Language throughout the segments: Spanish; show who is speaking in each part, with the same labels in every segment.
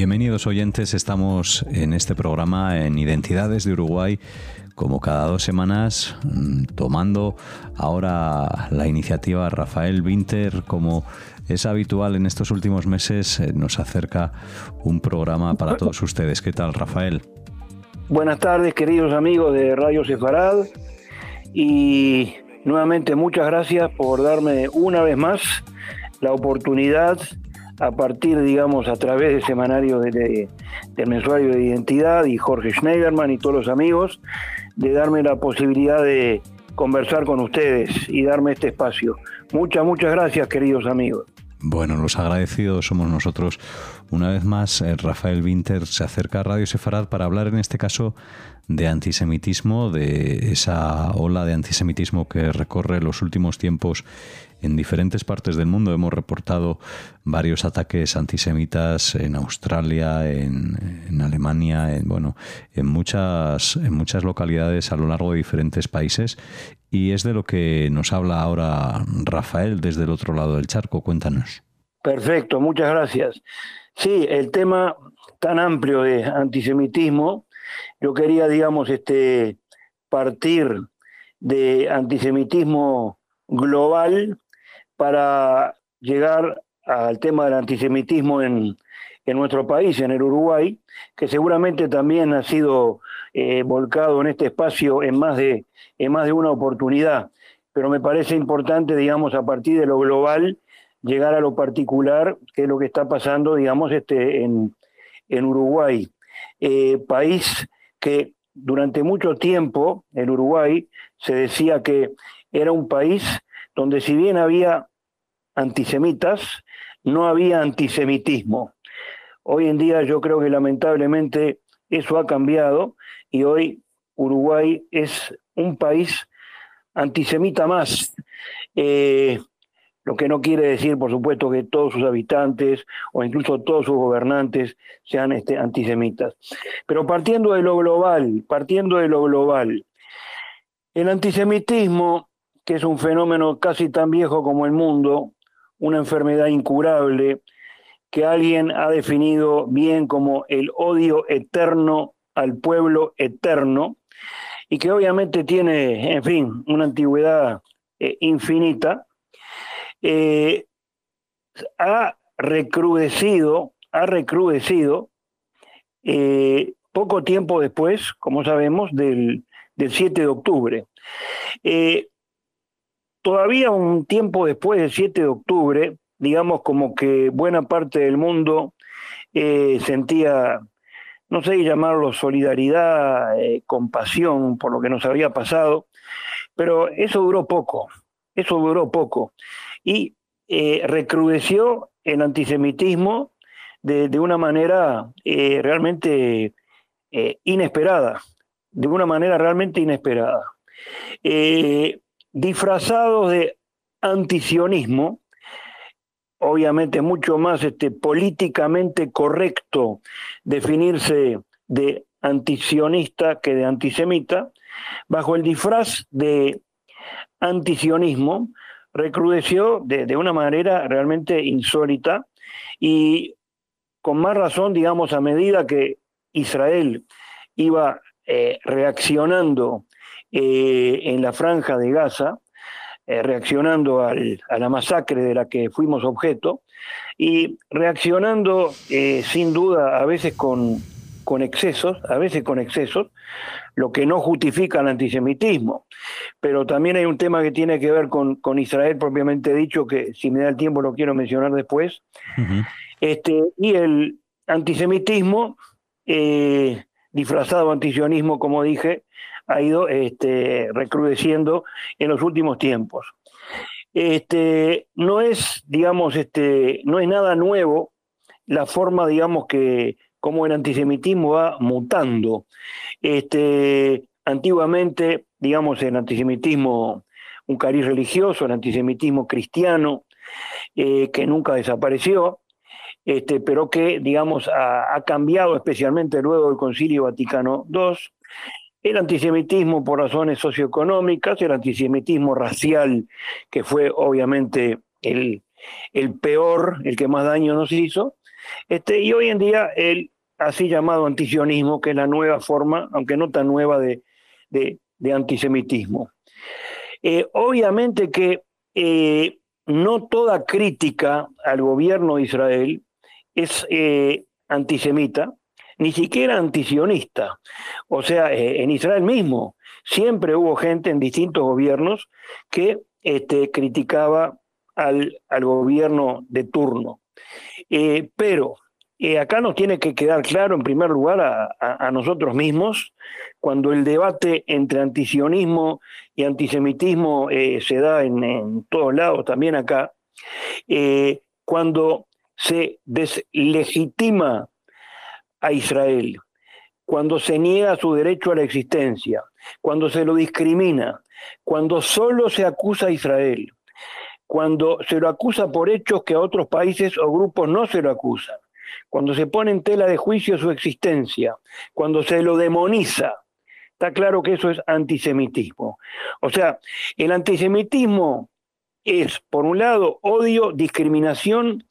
Speaker 1: Bienvenidos oyentes, estamos en este programa en Identidades de Uruguay, como cada 2 semanas, tomando ahora la iniciativa Rafael Winter, como es habitual en estos últimos meses, nos acerca un programa para todos ustedes. ¿Qué tal, Rafael?
Speaker 2: Buenas tardes, queridos amigos de Radio Sefarad, y nuevamente muchas gracias por darme una vez más la oportunidad, a partir, digamos, a través del semanario del mensuario de Identidad y Jorge Schneiderman y todos los amigos, de darme la posibilidad de conversar con ustedes y darme este espacio. Muchas gracias, queridos amigos.
Speaker 1: Bueno, los agradecidos somos nosotros. Una vez más, Rafael Winter se acerca a Radio Sefarad para hablar en este caso de antisemitismo, de esa ola de antisemitismo que recorre los últimos tiempos en diferentes partes del mundo. Hemos reportado varios ataques antisemitas en Australia, en Alemania, en muchas localidades a lo largo de diferentes países. Y es de lo que nos habla ahora Rafael desde el otro lado del charco. Cuéntanos.
Speaker 2: Perfecto, muchas gracias. Sí, el tema tan amplio de antisemitismo, yo quería, digamos, partir de antisemitismo global para llegar al tema del antisemitismo en nuestro país, en el Uruguay, que seguramente también ha sido volcado en este espacio en más de una oportunidad. Pero me parece importante, digamos, a partir de lo global, llegar a lo particular, que es lo que está pasando, digamos, en Uruguay. País que durante mucho tiempo, el Uruguay, se decía que era un país donde, si bien había antisemitas, no había antisemitismo. Hoy en día yo creo que lamentablemente eso ha cambiado y hoy Uruguay es un país antisemita más. Lo que no quiere decir, por supuesto, que todos sus habitantes o incluso todos sus gobernantes sean antisemitas. Pero partiendo de lo global, el antisemitismo, que es un fenómeno casi tan viejo como el mundo, una enfermedad incurable, que alguien ha definido bien como el odio eterno al pueblo eterno, y que obviamente tiene, en fin, una antigüedad infinita, ha recrudecido poco tiempo después, como sabemos, del 7 de octubre. Todavía un tiempo después del 7 de octubre, digamos como que buena parte del mundo sentía, no sé llamarlo solidaridad, compasión por lo que nos había pasado, pero eso duró poco. Y recrudeció el antisemitismo de una manera realmente inesperada, disfrazados de antisionismo, obviamente mucho más políticamente correcto definirse de antisionista que de antisemita, bajo el disfraz de antisionismo, recrudeció de una manera realmente insólita, y con más razón, digamos, a medida que Israel iba reaccionando en la franja de Gaza, reaccionando a la masacre de la que fuimos objeto, y reaccionando sin duda a veces con excesos, lo que no justifica el antisemitismo. Pero también hay un tema que tiene que ver con Israel propiamente dicho, que si me da el tiempo lo quiero mencionar después. Uh-huh. Y el antisemitismo, disfrazado antisionismo, como dije, ha ido recrudeciendo en los últimos tiempos. No es, digamos, no es nada nuevo la forma, digamos, que como el antisemitismo va mutando. Antiguamente, digamos, el antisemitismo, un cariz religioso, el antisemitismo cristiano, que nunca desapareció, pero que, digamos, ha cambiado especialmente luego del Concilio Vaticano II. El antisemitismo por razones socioeconómicas, el antisemitismo racial, que fue obviamente el peor, el que más daño nos hizo, Y hoy en día el así llamado antisionismo, que es la nueva forma, aunque no tan nueva, de antisemitismo. Obviamente que no toda crítica al gobierno de Israel es antisemita, ni siquiera antisionista. O sea, en Israel mismo siempre hubo gente en distintos gobiernos que criticaba al gobierno de turno. Pero acá nos tiene que quedar claro, en primer lugar, a nosotros mismos, cuando el debate entre antisionismo y antisemitismo se da en todos lados, también acá, cuando se deslegitima a Israel, cuando se niega su derecho a la existencia, cuando se lo discrimina, cuando solo se acusa a Israel, cuando se lo acusa por hechos que a otros países o grupos no se lo acusan, cuando se pone en tela de juicio su existencia, cuando se lo demoniza, está claro que eso es antisemitismo. O sea, el antisemitismo es, por un lado, odio, discriminación,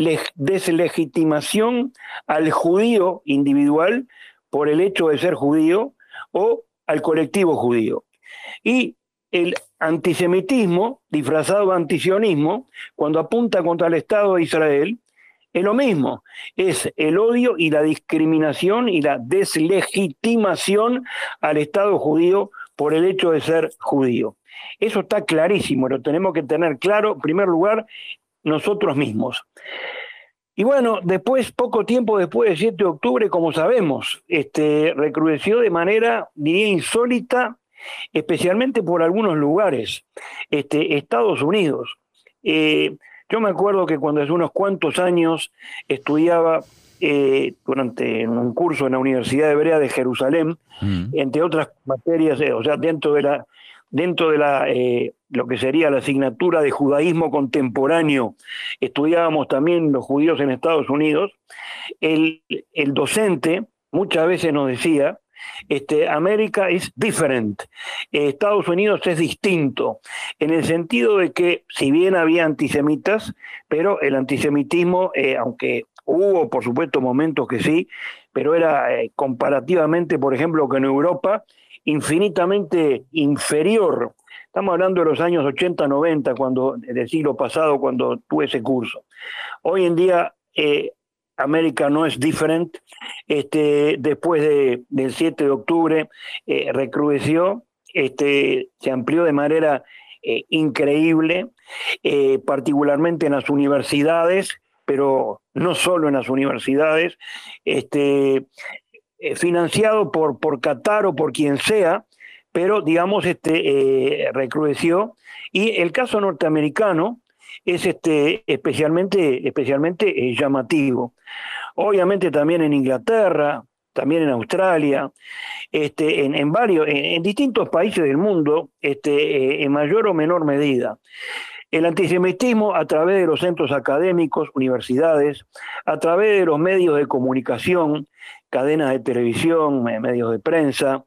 Speaker 2: deslegitimación al judío individual por el hecho de ser judío o al colectivo judío. Y el antisemitismo, disfrazado de antisionismo, cuando apunta contra el Estado de Israel, es lo mismo, es el odio y la discriminación y la deslegitimación al Estado judío por el hecho de ser judío. Eso está clarísimo, lo tenemos que tener claro, en primer lugar, nosotros mismos. Y bueno, después, poco tiempo después del 7 de octubre, como sabemos, recrudeció de manera, diría, insólita, especialmente por algunos lugares, Estados Unidos. Yo me acuerdo que cuando hace unos cuantos años estudiaba durante un curso en la Universidad Hebrea de Jerusalén, entre otras materias, o sea, dentro de lo que sería la asignatura de judaísmo contemporáneo, estudiábamos también los judíos en Estados Unidos. El docente muchas veces nos decía, América is different, Estados Unidos es distinto, en el sentido de que si bien había antisemitas, pero el antisemitismo, aunque hubo por supuesto momentos que sí, pero era comparativamente, por ejemplo, con Europa, infinitamente inferior. Estamos hablando de los años 80, 90, del siglo pasado, cuando tuve ese curso. Hoy en día, América no es different. Después del 7 de octubre, recrudeció, se amplió de manera increíble, particularmente en las universidades, pero no solo en las universidades, financiado por Qatar o por quien sea, pero digamos recrudeció. Y el caso norteamericano es especialmente llamativo. Obviamente también en Inglaterra, también en Australia, en distintos países del mundo, en mayor o menor medida. El antisemitismo a través de los centros académicos, universidades, a través de los medios de comunicación, cadenas de televisión, medios de prensa,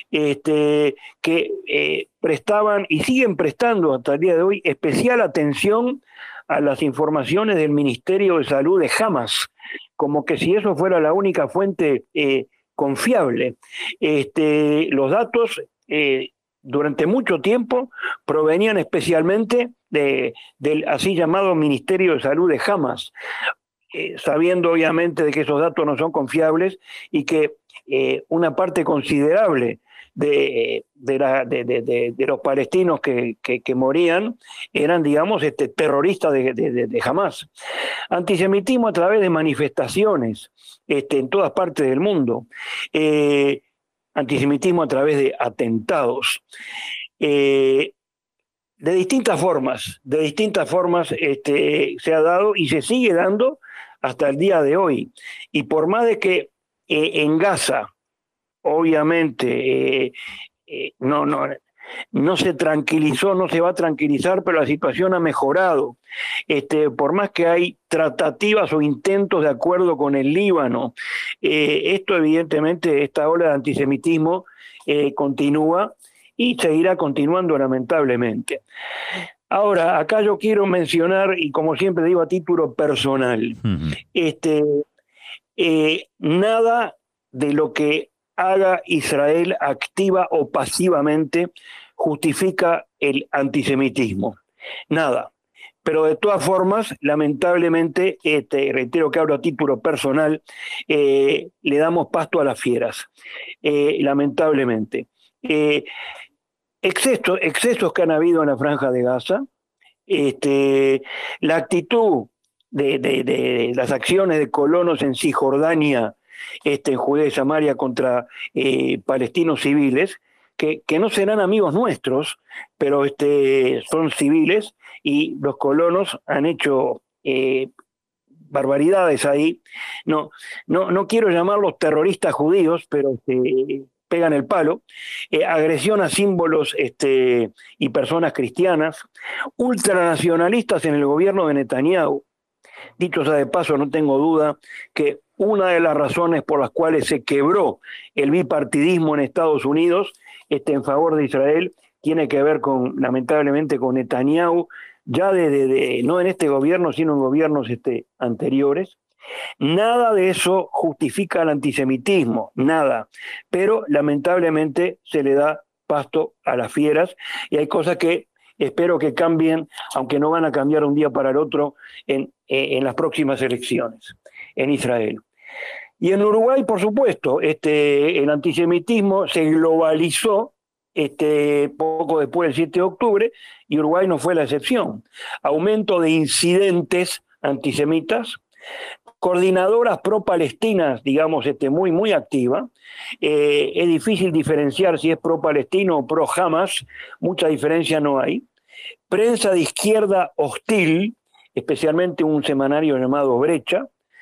Speaker 2: que prestaban y siguen prestando hasta el día de hoy especial atención a las informaciones del Ministerio de Salud de Hamas, como que si eso fuera la única fuente confiable. Los datos durante mucho tiempo provenían especialmente del así llamado Ministerio de Salud de Hamas, sabiendo obviamente de que esos datos no son confiables y que una parte considerable de los palestinos que morían eran, digamos, terroristas de Hamas. Antisemitismo a través de manifestaciones en todas partes del mundo. Antisemitismo a través de atentados. De distintas formas se ha dado y se sigue dando hasta el día de hoy. Y por más de que en Gaza, obviamente, no se tranquilizó, no se va a tranquilizar, pero la situación ha mejorado. Por más que hay tratativas o intentos de acuerdo con el Líbano, esto evidentemente, esta ola de antisemitismo continúa y seguirá continuando lamentablemente. Ahora, acá yo quiero mencionar, y como siempre digo a título personal, nada de lo que haga Israel activa o pasivamente justifica el antisemitismo. Nada. Pero de todas formas, lamentablemente, reitero que hablo a título personal, le damos pasto a las fieras, lamentablemente. Excesos que han habido en la Franja de Gaza, la actitud de las acciones de colonos en Cisjordania, en Judea y Samaria contra palestinos civiles, que no serán amigos nuestros, pero son civiles, y los colonos han hecho barbaridades ahí. No quiero llamarlos terroristas judíos, pero pegan el palo. Agresión a símbolos y personas cristianas, ultranacionalistas en el gobierno de Netanyahu. Dicho sea de paso, no tengo duda que una de las razones por las cuales se quebró el bipartidismo en Estados Unidos en favor de Israel tiene que ver lamentablemente con Netanyahu, ya no en este gobierno, sino en gobiernos anteriores. Nada de eso justifica el antisemitismo, nada, pero lamentablemente se le da pasto a las fieras, y hay cosas que espero que cambien, aunque no van a cambiar un día para el otro en las próximas elecciones en Israel. Y en Uruguay, por supuesto, el antisemitismo se globalizó poco después del 7 de octubre, y Uruguay no fue la excepción. Aumento de incidentes antisemitas, coordinadoras pro-palestinas, digamos, muy, muy activa. Es difícil diferenciar si es pro-palestino o pro-Hamas, mucha diferencia no hay. Prensa de izquierda hostil, especialmente un semanario llamado Brecha.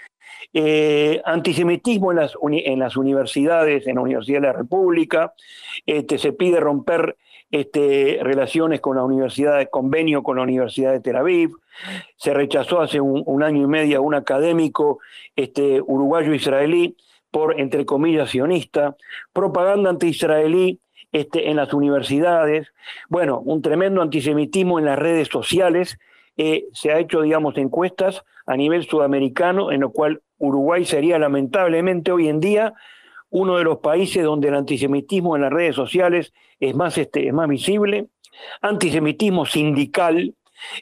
Speaker 2: Antisemitismo en las universidades, en la Universidad de la República. Se pide romper relaciones con la universidad, convenio con la Universidad de Tel Aviv. Se rechazó hace un año y medio a un académico uruguayo-israelí por, entre comillas, sionista. Propaganda anti-israelí en las universidades. Bueno, un tremendo antisemitismo en las redes sociales. Se ha hecho, digamos, encuestas a nivel sudamericano, en lo cual Uruguay sería lamentablemente hoy en día uno de los países donde el antisemitismo en las redes sociales es más visible. Antisemitismo sindical,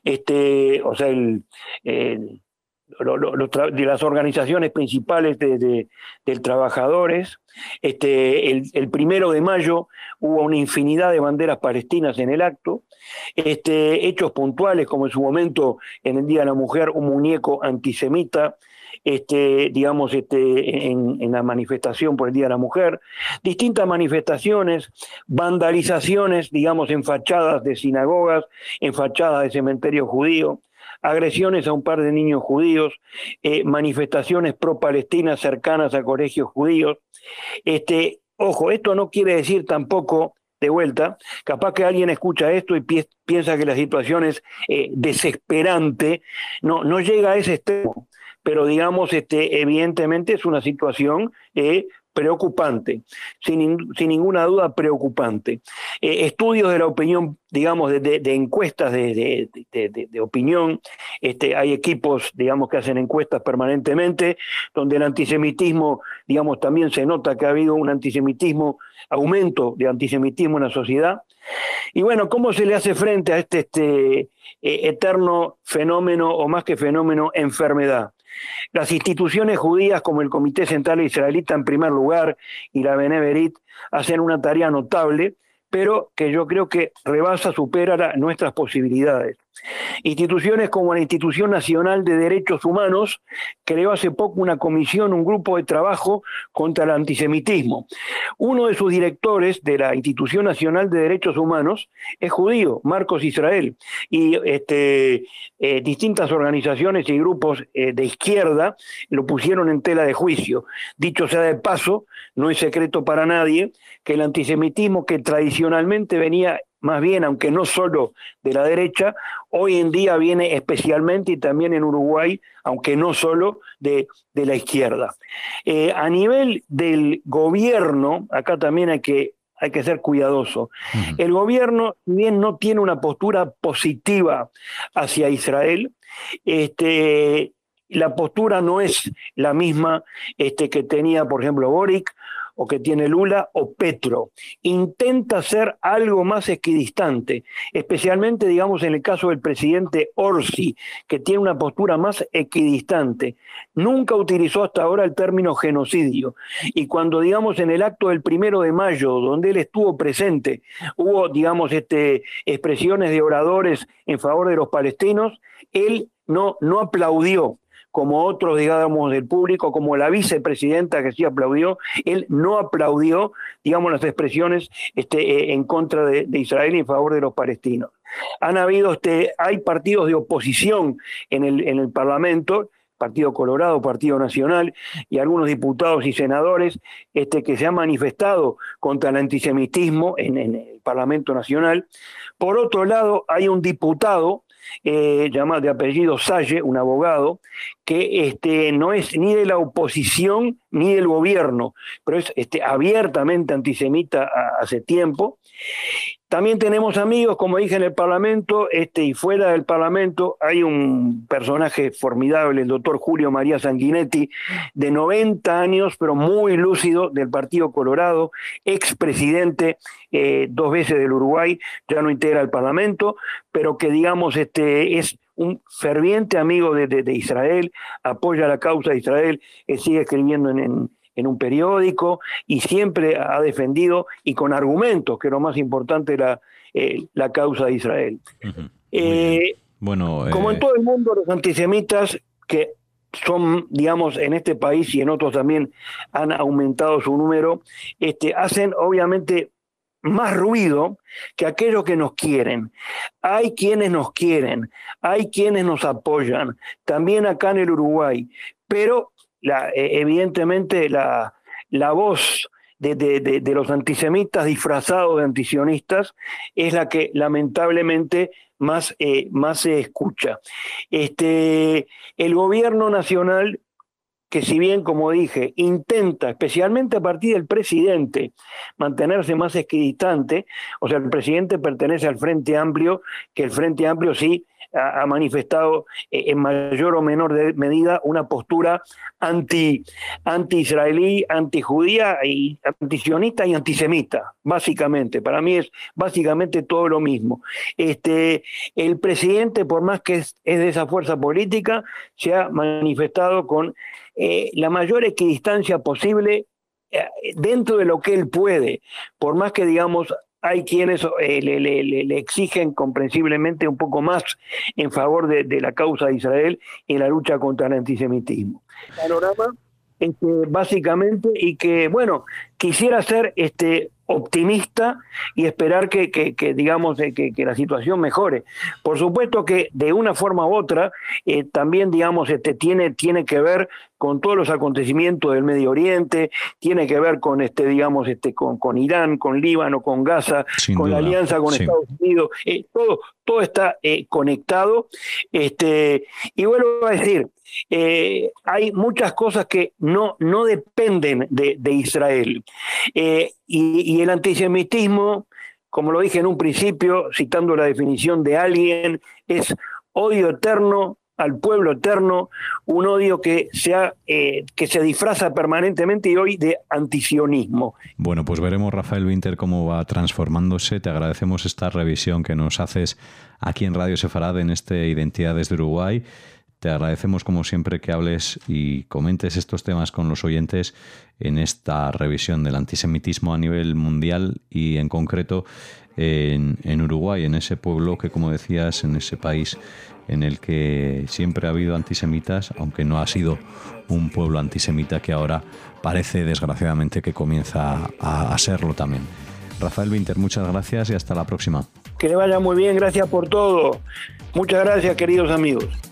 Speaker 2: o sea, de las organizaciones principales del trabajadores. El 1 de mayo hubo una infinidad de banderas palestinas en el acto. Hechos puntuales, como en su momento en el Día de la Mujer, un muñeco antisemita, digamos, en la manifestación por el Día de la Mujer. Distintas manifestaciones, vandalizaciones, digamos, en fachadas de sinagogas, en fachadas de cementerios judíos, agresiones a un par de niños judíos, manifestaciones pro-palestinas cercanas a colegios judíos. Ojo, esto no quiere decir tampoco, de vuelta, capaz que alguien escucha esto y piensa que la situación es desesperante. No llega a ese extremo, pero digamos, evidentemente es una situación preocupante, sin ninguna duda preocupante. Estudios de la opinión, digamos, de encuestas de opinión, hay equipos, digamos, que hacen encuestas permanentemente, donde el antisemitismo, digamos, también se nota que ha habido un aumento de antisemitismo en la sociedad. Y bueno, ¿cómo se le hace frente a este eterno fenómeno, o más que fenómeno, enfermedad? Las instituciones judías, como el Comité Central Israelita en primer lugar y la Beneverit, hacen una tarea notable, pero que yo creo que supera nuestras posibilidades. Instituciones como la Institución Nacional de Derechos Humanos creó hace poco una comisión, un grupo de trabajo contra el antisemitismo. Uno de sus directores de la Institución Nacional de Derechos Humanos es judío, Marcos Israel, y distintas organizaciones y grupos de izquierda lo pusieron en tela de juicio. Dicho sea de paso, no es secreto para nadie que el antisemitismo, que tradicionalmente venía más bien, aunque no solo de la derecha, hoy en día viene especialmente, y también en Uruguay, aunque no solo de la izquierda. A nivel del gobierno, acá también hay que ser cuidadoso. El gobierno, si bien no tiene una postura positiva hacia Israel, la postura no es la misma que tenía, por ejemplo, Boric, o que tiene Lula o Petro. Intenta ser algo más equidistante, especialmente, digamos, en el caso del presidente Orsi, que tiene una postura más equidistante. Nunca utilizó hasta ahora el término genocidio. Y cuando, digamos, en el acto del 1 de mayo, donde él estuvo presente, hubo, digamos, expresiones de oradores en favor de los palestinos, él no aplaudió, como otros, digamos, del público, como la vicepresidenta que sí aplaudió. Él no aplaudió, digamos, las expresiones en contra de Israel y en favor de los palestinos. Hay partidos de oposición en el Parlamento, Partido Colorado, Partido Nacional, y algunos diputados y senadores que se han manifestado contra el antisemitismo en el Parlamento Nacional. Por otro lado, hay un diputado llamado de apellido Salle, un abogado, que no es ni de la oposición ni del gobierno, pero es abiertamente antisemita hace tiempo. También tenemos amigos, como dije, en el Parlamento, y fuera del Parlamento hay un personaje formidable, el doctor Julio María Sanguinetti, de 90 años, pero muy lúcido, del Partido Colorado, expresidente 2 veces del Uruguay, ya no integra el Parlamento, pero que, digamos, es un ferviente amigo de Israel, apoya la causa de Israel, sigue escribiendo en un periódico y siempre ha defendido, y con argumentos, que es lo más importante, la causa de Israel.
Speaker 1: Uh-huh.
Speaker 2: Como en todo el mundo, los antisemitas, que son, digamos, en este país y en otros también han aumentado su número, hacen obviamente más ruido que aquellos que nos quieren. Hay quienes nos quieren, hay quienes nos apoyan, también acá en el Uruguay, pero evidentemente la voz de los antisemitas disfrazados de antisionistas es la que lamentablemente más se escucha. El gobierno nacional, que si bien, como dije, intenta, especialmente a partir del presidente, mantenerse más equidistante, o sea, el presidente pertenece al Frente Amplio, que el Frente Amplio sí ha manifestado en mayor o menor medida una postura anti-israelí, antijudía, y antisionista y antisemita, básicamente. Para mí es básicamente todo lo mismo. El presidente, por más que es de esa fuerza política, se ha manifestado con la mayor equidistancia posible dentro de lo que él puede, por más que, digamos, hay quienes le exigen comprensiblemente un poco más en favor de la causa de Israel en la lucha contra el antisemitismo. Panorama básicamente, y que, bueno, quisiera ser optimista y esperar que digamos, que la situación mejore. Por supuesto que de una forma u otra también, digamos, tiene que ver con todos los acontecimientos del Medio Oriente, tiene que ver con digamos, con Irán, con Líbano, con Gaza,
Speaker 1: sin
Speaker 2: con
Speaker 1: duda,
Speaker 2: la alianza con
Speaker 1: sí.
Speaker 2: Estados Unidos, todo está conectado, y vuelvo a decir, hay muchas cosas que no dependen de Israel, y el antisemitismo, como lo dije en un principio, citando la definición de alguien, es odio eterno al pueblo eterno, un odio que se disfraza permanentemente y hoy de antisionismo.
Speaker 1: Bueno, pues veremos, Rafael Winter, cómo va transformándose. Te agradecemos esta revisión que nos haces aquí en Radio Sefarad, en Identidades de Uruguay. Te agradecemos, como siempre, que hables y comentes estos temas con los oyentes en esta revisión del antisemitismo a nivel mundial y, en concreto, en Uruguay, en ese pueblo que, como decías, en ese país en el que siempre ha habido antisemitas, aunque no ha sido un pueblo antisemita, que ahora parece, desgraciadamente, que comienza a serlo también. Rafael Winter, muchas gracias y hasta la próxima.
Speaker 2: Que le vaya muy bien, gracias por todo. Muchas gracias, queridos amigos.